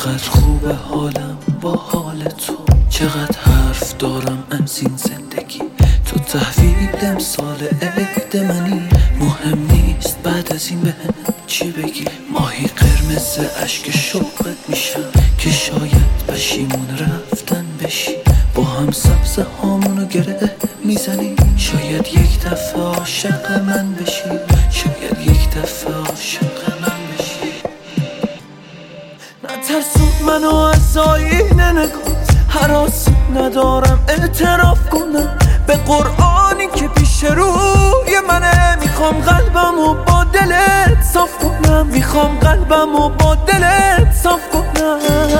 چقدر خوبه حالم با حال تو، چقدر حرف دارم از این زندگی. تو تحویل امسال عید منی، مهم نیست بعد از این بهم چی بگی. ماهی قرمز اشک شوقت میشم که شاید پشیمون رفتن بشی. با هم سبز هامونو گره میزنی، شاید یک دفعه عاشق من بشی، شاید یک دفعه عاشق من بشی. نترسون منو از آینه نگاه، هراسی ندارم اعتراف کنم به قرآنی که پیش روی منه. میخوام قلبمو با دلت صاف کنم، میخوام قلبمو با دلت صاف کنم.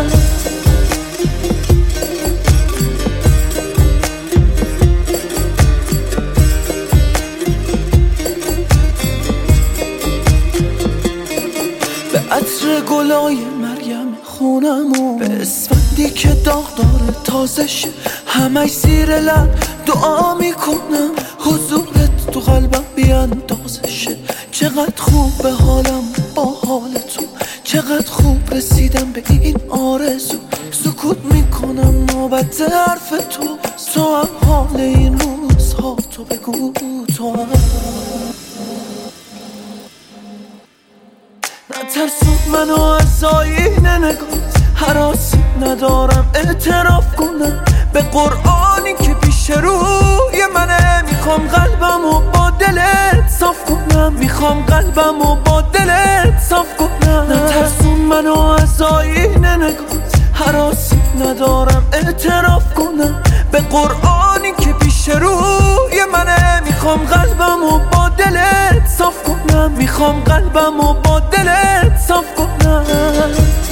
به عطر گلای مریم خونمو، به اسفندی که داغ داره تازه شه، همش زیر لب دعا میکنم حضورت تو قلبم بیاندازه شه. چقدر خوب به حالم با حال تو، چقدر خوب رسیدم به این آرزو. سکوت میکنم نوبت حرف تو هم حال این روزها، تو بگو تو هم. نترسون منو از آینه نگاه، هراسی ندارم اعتراف کنم به قرآنی که پیش روی منه. میخوام قلبمو با دلت صاف کنم، میخوام قلبمو با دلت صاف کنم. نترسون منو از آینه نگاه، هراسی ندارم اعتراف کنم به قرآنی که پیش روی منه. میخوام قلبمو با دلت صاف کنم، میخوام قلبمو با دلت صاف کنم.